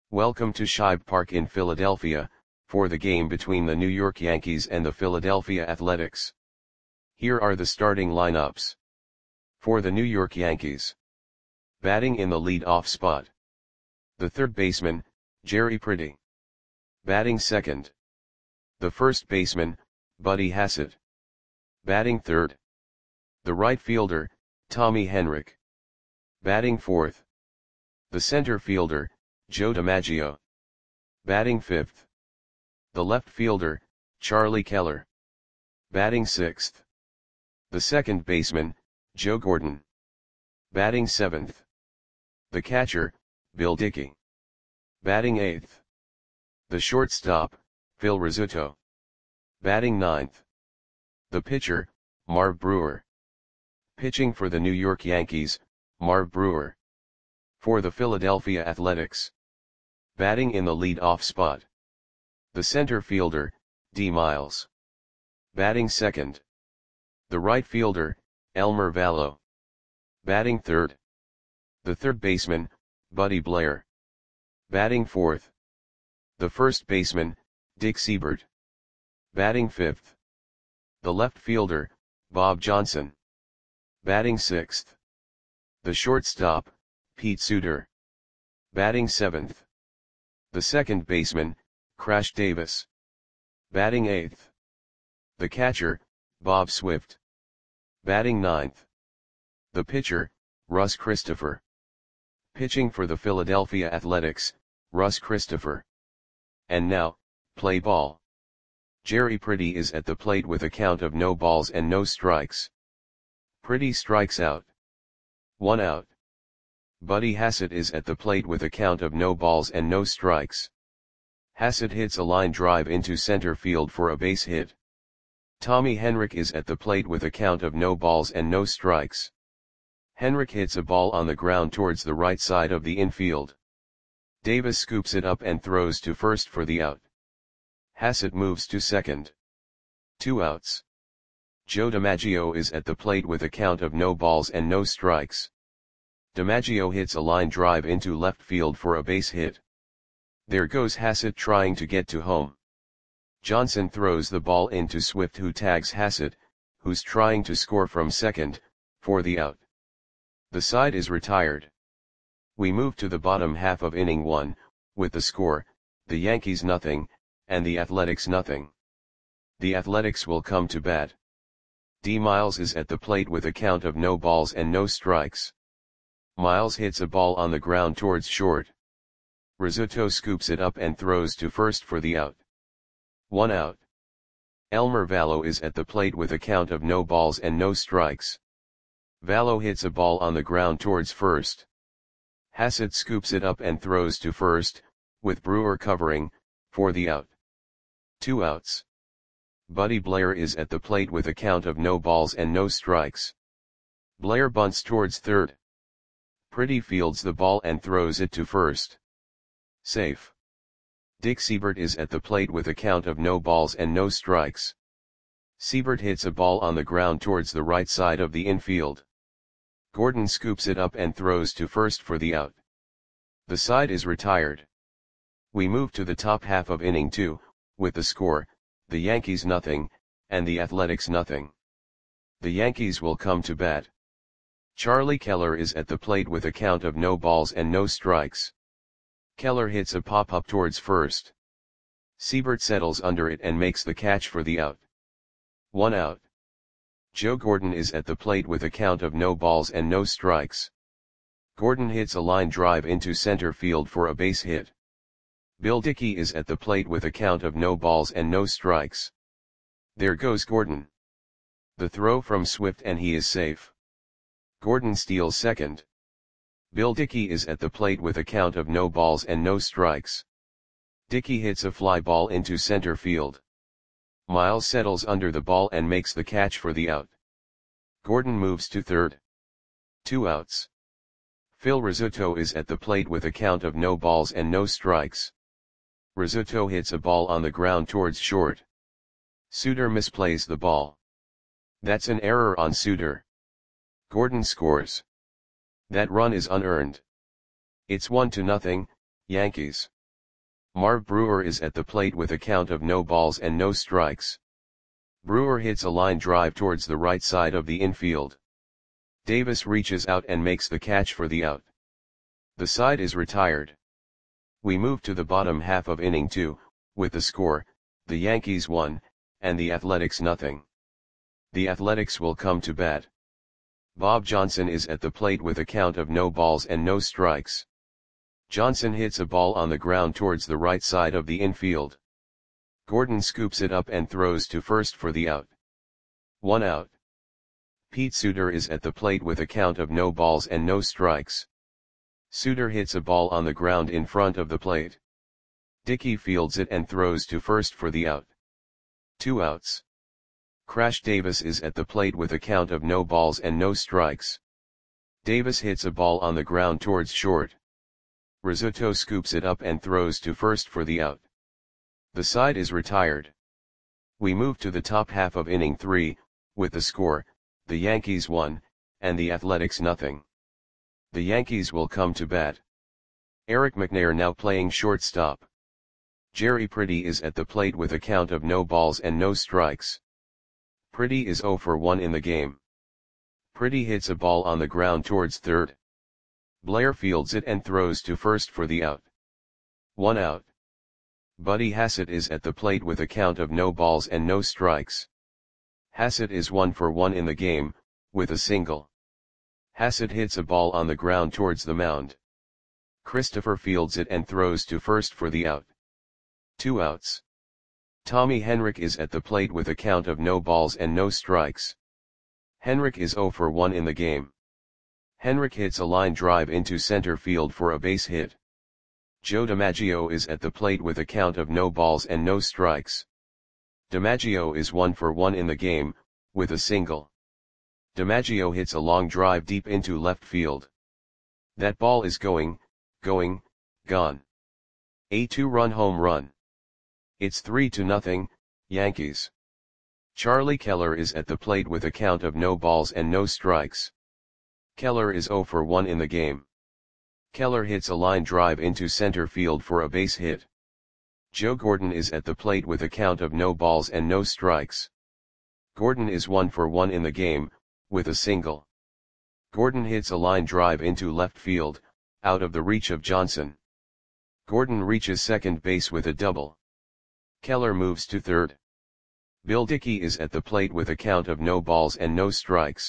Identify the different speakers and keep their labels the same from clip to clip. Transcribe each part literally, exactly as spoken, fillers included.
Speaker 1: Welcome to Shibe Park in Philadelphia, for the game between the New York Yankees and the Philadelphia Athletics. Here are the starting lineups. For the New York Yankees. Batting in the lead-off spot. The third baseman, Jerry Pretty. Batting second. The first baseman, Buddy Hassett. Batting third. The right fielder, Tommy Henrich. Batting fourth. The center fielder, Joe DiMaggio. Batting fifth. The left fielder, Charlie Keller. Batting sixth. The second baseman, Joe Gordon. Batting seventh. The catcher, Bill Dickey. Batting eighth. The shortstop, Phil Rizzuto. Batting ninth. The pitcher, Marv Brewer. Pitching for the New York Yankees, Marv Brewer. For the Philadelphia Athletics. Batting in the lead-off spot. The center fielder, D. Miles. Batting second. The right fielder, Elmer Valo. Batting third. The third baseman, Buddy Blair. Batting fourth. The first baseman, Dick Seibert. Batting fifth. The left fielder, Bob Johnson. Batting sixth. The shortstop, Pete Suter. Batting seventh. The second baseman, Crash Davis. Batting eighth. The catcher, Bob Swift. Batting ninth. The pitcher, Russ Christopher. Pitching for the Philadelphia Athletics, Russ Christopher. And now, play ball. Jerry Pretty is at the plate with a count of no balls and no strikes. Pretty strikes out. One out. Buddy Hassett is at the plate with a count of no balls and no strikes. Hassett hits a line drive into center field for a base hit. Tommy Henrich is at the plate with a count of no balls and no strikes. Henrich hits a ball on the ground towards the right side of the infield. Davis scoops it up and throws to first for the out. Hassett moves to second. Two outs. Joe DiMaggio is at the plate with a count of no balls and no strikes. DiMaggio hits a line drive into left field for a base hit. There goes Hassett trying to get to home. Johnson throws the ball into Swift, who tags Hassett, who's trying to score from second, for the out. The side is retired. We move to the bottom half of inning one, with the score, the Yankees nothing, and the Athletics nothing. The Athletics will come to bat. D. Miles is at the plate with a count of no balls and no strikes. Miles hits a ball on the ground towards short. Rizzuto scoops it up and throws to first for the out. One out. Elmer Valo is at the plate with a count of no balls and no strikes. Valo hits a ball on the ground towards first. Hassett scoops it up and throws to first, with Brewer covering, for the out. Two outs. Buddy Blair is at the plate with a count of no balls and no strikes. Blair bunts towards third. Pretty fields the ball and throws it to first. Safe. Dick Seibert is at the plate with a count of no balls and no strikes. Seibert hits a ball on the ground towards the right side of the infield. Gordon scoops it up and throws to first for the out. The side is retired. We move to the top half of inning two, with the score, the Yankees nothing, and the Athletics nothing. The Yankees will come to bat. Charlie Keller is at the plate with a count of no balls and no strikes. Keller hits a pop-up towards first. Seibert settles under it and makes the catch for the out. One out. Joe Gordon is at the plate with a count of no balls and no strikes. Gordon hits a line drive into center field for a base hit. Bill Dickey is at the plate with a count of no balls and no strikes. There goes Gordon. The throw from Swift and he is safe. Gordon steals second. Bill Dickey is at the plate with a count of no balls and no strikes. Dickey hits a fly ball into center field. Miles settles under the ball and makes the catch for the out. Gordon moves to third. Two outs. Phil Rizzuto is at the plate with a count of no balls and no strikes. Rizzuto hits a ball on the ground towards short. Suter misplays the ball. That's an error on Suter. Gordon scores. That run is unearned. It's one to nothing, Yankees. Marv Brewer is at the plate with a count of no balls and no strikes. Brewer hits a line drive towards the right side of the infield. Davis reaches out and makes the catch for the out. The side is retired. We move to the bottom half of inning two, with the score, the Yankees one, and the Athletics nothing. The Athletics will come to bat. Bob Johnson is at the plate with a count of no balls and no strikes. Johnson hits a ball on the ground towards the right side of the infield. Gordon scoops it up and throws to first for the out. One out. Pete Suter is at the plate with a count of no balls and no strikes. Suter hits a ball on the ground in front of the plate. Dickey fields it and throws to first for the out. Two outs. Crash Davis is at the plate with a count of no balls and no strikes. Davis hits a ball on the ground towards short. Rizzuto scoops it up and throws to first for the out. The side is retired. We move to the top half of inning three, with the score, the Yankees one, and the Athletics nothing. The Yankees will come to bat. Eric McNair now playing shortstop. Jerry Pretty is at the plate with a count of no balls and no strikes. Pretty is oh for one in the game. Pretty hits a ball on the ground towards third. Blair fields it and throws to first for the out. One out. Buddy Hassett is at the plate with a count of no balls and no strikes. Hassett is one for one in the game, with a single. Hassett hits a ball on the ground towards the mound. Christopher fields it and throws to first for the out. Two outs. Tommy Henrich is at the plate with a count of no balls and no strikes. Henrich is oh for one in the game. Henrich hits a line drive into center field for a base hit. Joe DiMaggio is at the plate with a count of no balls and no strikes. DiMaggio is one for one in the game, with a single. DiMaggio hits a long drive deep into left field. That ball is going, going, gone. A two-run home run. It's three to nothing, Yankees. Charlie Keller is at the plate with a count of no balls and no strikes. Keller is oh for one in the game. Keller hits a line drive into center field for a base hit. Joe Gordon is at the plate with a count of no balls and no strikes. Gordon is one for one in the game, with a single. Gordon hits a line drive into left field, out of the reach of Johnson. Gordon reaches second base with a double. Keller moves to third. Bill Dickey is at the plate with a count of no balls and no strikes.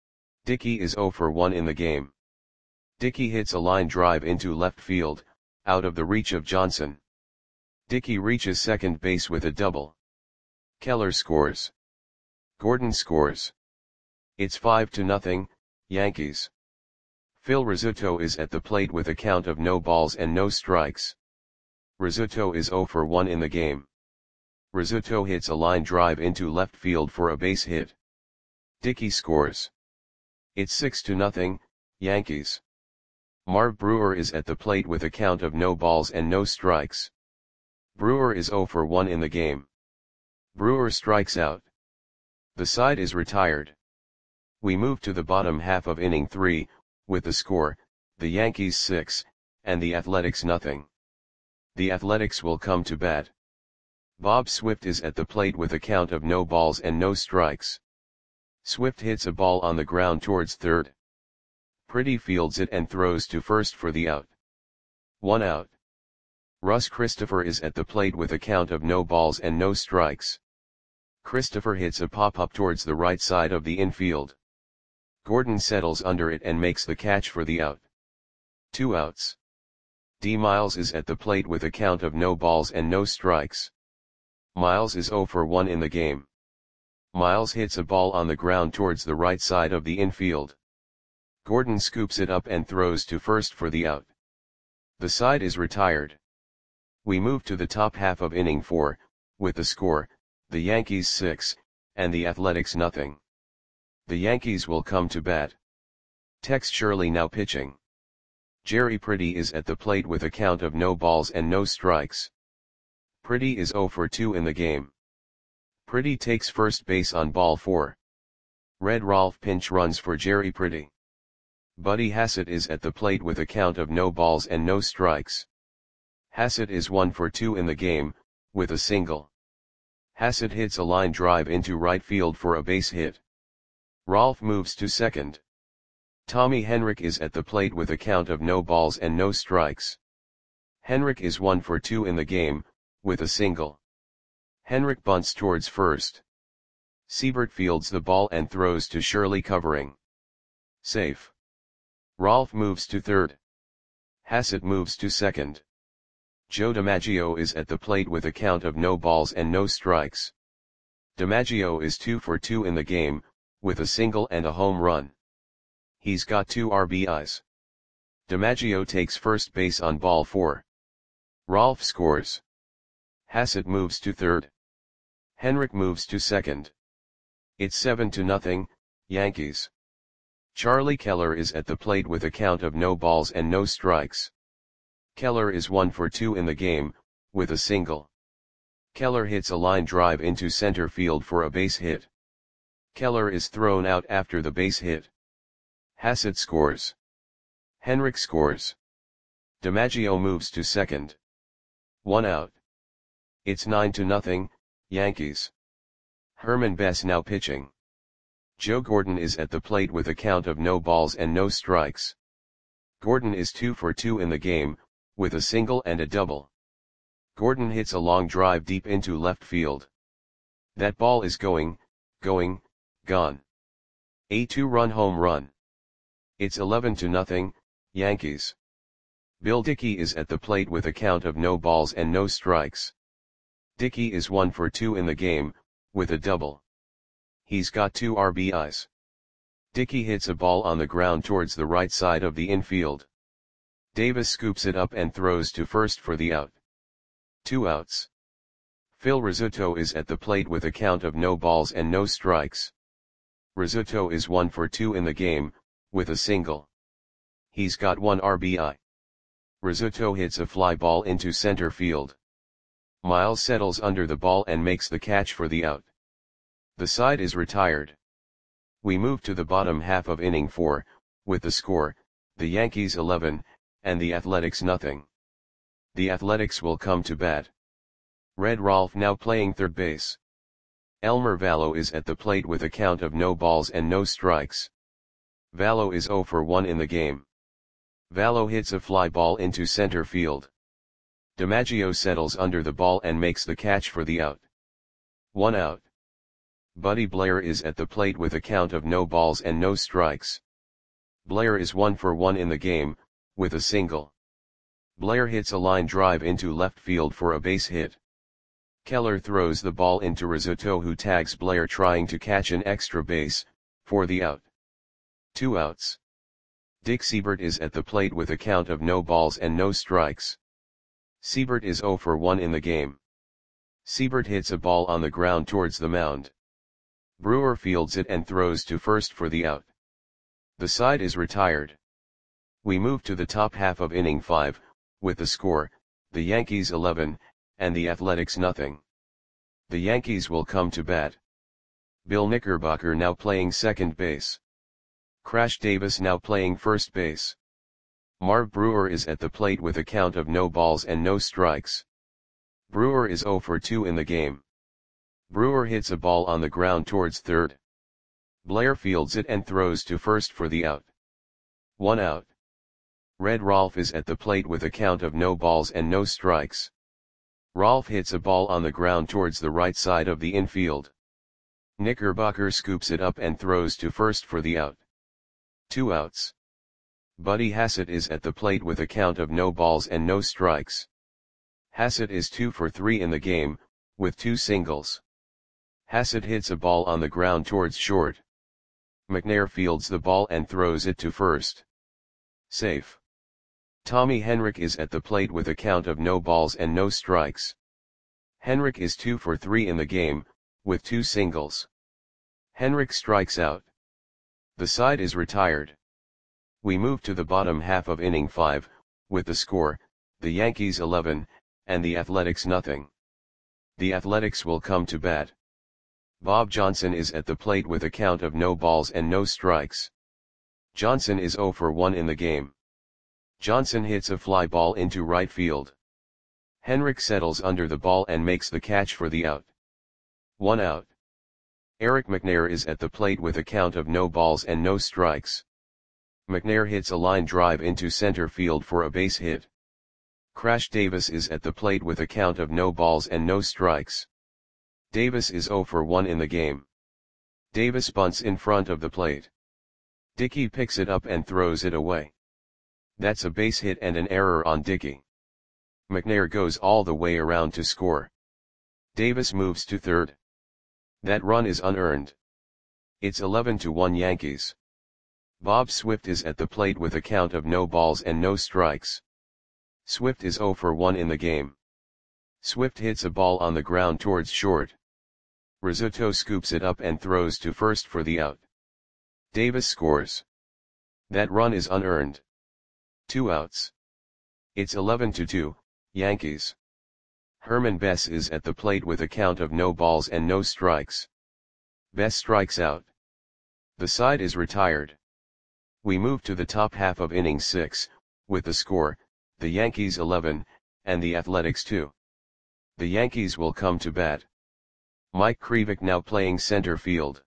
Speaker 1: Dickey is oh for one in the game. Dickey hits a line drive into left field, out of the reach of Johnson. Dickey reaches second base with a double. Keller scores. Gordon scores. It's five to nothing, Yankees. Phil Rizzuto is at the plate with a count of no balls and no strikes. Rizzuto is oh for one in the game. Rizzuto hits a line drive into left field for a base hit. Dickey scores. It's six to nothing, Yankees. Marv Brewer is at the plate with a count of no balls and no strikes. Brewer is oh for one in the game. Brewer strikes out. The side is retired. We move to the bottom half of inning three, with the score, the Yankees six, and the Athletics nothing. The Athletics will come to bat. Bob Swift is at the plate with a count of no balls and no strikes. Swift hits a ball on the ground towards third. Pretty fields it and throws to first for the out. One out. Russ Christopher is at the plate with a count of no balls and no strikes. Christopher hits a pop-up towards the right side of the infield. Gordon settles under it and makes the catch for the out. Two outs. D. Miles is at the plate with a count of no balls and no strikes. Miles is oh for one in the game. Miles hits a ball on the ground towards the right side of the infield. Gordon scoops it up and throws to first for the out. The side is retired. We move to the top half of inning four, with the score, the Yankees six, and the Athletics nothing. The Yankees will come to bat. Tex Shirley now pitching. Jerry Pretty is at the plate with a count of no balls and no strikes. Pretty is oh for two in the game. Pretty takes first base on ball four. Red Rolfe pinch runs for Jerry Pretty. Buddy Hassett is at the plate with a count of no balls and no strikes. Hassett is one for two in the game, with a single. Hassett hits a line drive into right field for a base hit. Rolf moves to second. Tommy Henrik is at the plate with a count of no balls and no strikes. Henrik is one for two in the game, with a single. Henrik bunts towards first. Siebert fields the ball and throws to Shirley covering. Safe. Rolf moves to third. Hassett moves to second. Joe DiMaggio is at the plate with a count of no balls and no strikes. DiMaggio is two for two in the game, with a single and a home run. He's got two R B Is. DiMaggio takes first base on ball four. Rolf scores. Hassett moves to third. Henrik moves to second. It's seven to nothing, Yankees. Charlie Keller is at the plate with a count of no balls and no strikes. Keller is one for two in the game, with a single. Keller hits a line drive into center field for a base hit. Keller is thrown out after the base hit. Hassett scores. Henrik scores. DiMaggio moves to second. One out. It's nine to nothing, Yankees. Herman Bess now pitching. Joe Gordon is at the plate with a count of no balls and no strikes. Gordon is two for two in the game, with a single and a double. Gordon hits a long drive deep into left field. That ball is going, going, gone. A two-run home run. It's eleven to nothing, Yankees. Bill Dickey is at the plate with a count of no balls and no strikes. Dickey is one for two in the game, with a double. He's got two R B Is. Dickey hits a ball on the ground towards the right side of the infield. Davis scoops it up and throws to first for the out. Two outs. Phil Rizzuto is at the plate with a count of no balls and no strikes. Rizzuto is one for two in the game, with a single. He's got one R B I. Rizzuto hits a fly ball into center field. Miles settles under the ball and makes the catch for the out. The side is retired. We move to the bottom half of inning four, with the score, the Yankees eleven, and the Athletics nothing. The Athletics will come to bat. Red Rolf now playing third base. Elmer Vallo is at the plate with a count of no balls and no strikes. Vallo is zero for one in the game. Vallo hits a fly ball into center field. DiMaggio settles under the ball and makes the catch for the out. One out. Buddy Blair is at the plate with a count of no balls and no strikes. Blair is one for one in the game, with a single. Blair hits a line drive into left field for a base hit. Keller throws the ball into Rizzuto, who tags Blair trying to catch an extra base, for the out. Two outs. Dick Siebert is at the plate with a count of no balls and no strikes. Siebert is zero for one in the game. Siebert hits a ball on the ground towards the mound. Brewer fields it and throws to first for the out. The side is retired. We move to the top half of inning five, with the score, the Yankees eleven, and the Athletics nothing. The Yankees will come to bat. Bill Knickerbocker now playing second base. Crash Davis now playing first base. Marv Brewer is at the plate with a count of no balls and no strikes. Brewer is zero for two in the game. Brewer hits a ball on the ground towards third. Blair fields it and throws to first for the out. One out. Red Rolf is at the plate with a count of no balls and no strikes. Rolf hits a ball on the ground towards the right side of the infield. Knickerbocker scoops it up and throws to first for the out. Two outs. Buddy Hassett is at the plate with a count of no balls and no strikes. Hassett is two for three in the game, with two singles. Hassett hits a ball on the ground towards short. McNair fields the ball and throws it to first. Safe. Tommy Henrik is at the plate with a count of no balls and no strikes. Henrik is two for three in the game, with two singles. Henrik strikes out. The side is retired. We move to the bottom half of inning five, with the score, the Yankees eleven, and the Athletics nothing. The Athletics will come to bat. Bob Johnson is at the plate with a count of no balls and no strikes. Johnson is zero for one in the game. Johnson hits a fly ball into right field. Henrik settles under the ball and makes the catch for the out. One out. Eric McNair is at the plate with a count of no balls and no strikes. McNair hits a line drive into center field for a base hit. Crash Davis is at the plate with a count of no balls and no strikes. Davis is zero for one in the game. Davis bunts in front of the plate. Dickey picks it up and throws it away. That's a base hit and an error on Dickey. McNair goes all the way around to score. Davis moves to third. That run is unearned. It's eleven to one Yankees. Bob Swift is at the plate with a count of no balls and no strikes. Swift is zero for one in the game. Swift hits a ball on the ground towards short. Rizzuto scoops it up and throws to first for the out. Davis scores. That run is unearned. Two outs. It's eleven to two, Yankees. Herman Bess is at the plate with a count of no balls and no strikes. Bess strikes out. The side is retired. We move to the top half of inning six, with the score, the Yankees eleven, and the Athletics two. The Yankees will come to bat. Mike Krivik now playing center field.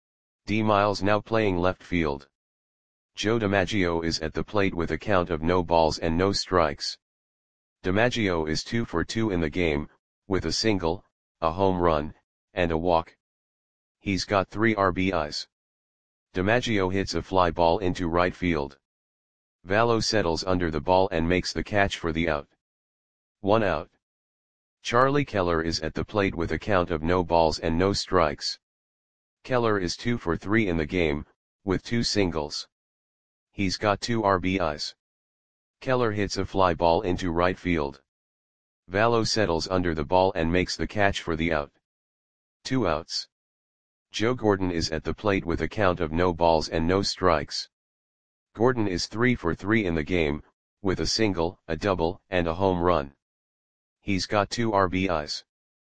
Speaker 1: D. Miles now playing left field. Joe DiMaggio is at the plate with a count of no balls and no strikes. DiMaggio is two for two in the game, with a single, a home run, and a walk. He's got three R B Is. DiMaggio hits a fly ball into right field. Vallo settles under the ball and makes the catch for the out. One out. Charlie Keller is at the plate with a count of no balls and no strikes. Keller is two for three in the game, with two singles. He's got two R B Is. Keller hits a fly ball into right field. Vallo settles under the ball and makes the catch for the out. Two outs. Joe Gordon is at the plate with a count of no balls and no strikes. Gordon is three for three in the game, with a single, a double, and a home run. He's got two R B Is.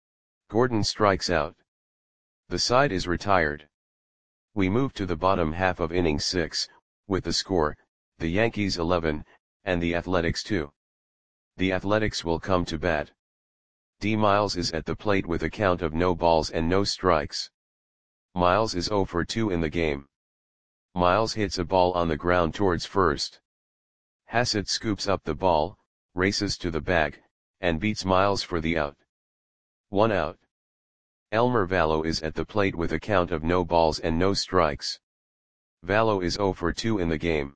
Speaker 1: Gordon strikes out. The side is retired. We move to the bottom half of inning six, with the score, the Yankees eleven, and the Athletics two. The Athletics will come to bat. D. Miles is at the plate with a count of no balls and no strikes. Miles is zero for two in the game. Miles hits a ball on the ground towards first. Hassett scoops up the ball, races to the bag, and beats Miles for the out. One out. Elmer Vallo is at the plate with a count of no balls and no strikes. Vallo is zero for two in the game.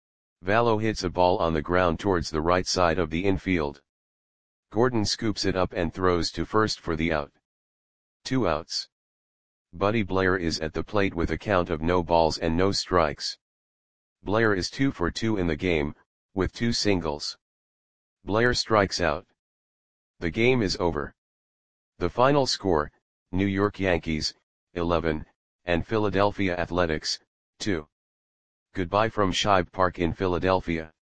Speaker 1: Vallo hits a ball on the ground towards the right side of the infield. Gordon scoops it up and throws to first for the out. Two outs. Buddy Blair is at the plate with a count of no balls and no strikes. Blair is two for two in the game, with two singles. Blair strikes out. The game is over. The final score, New York Yankees, eleven, and Philadelphia Athletics, two. Goodbye from Shibe Park in Philadelphia.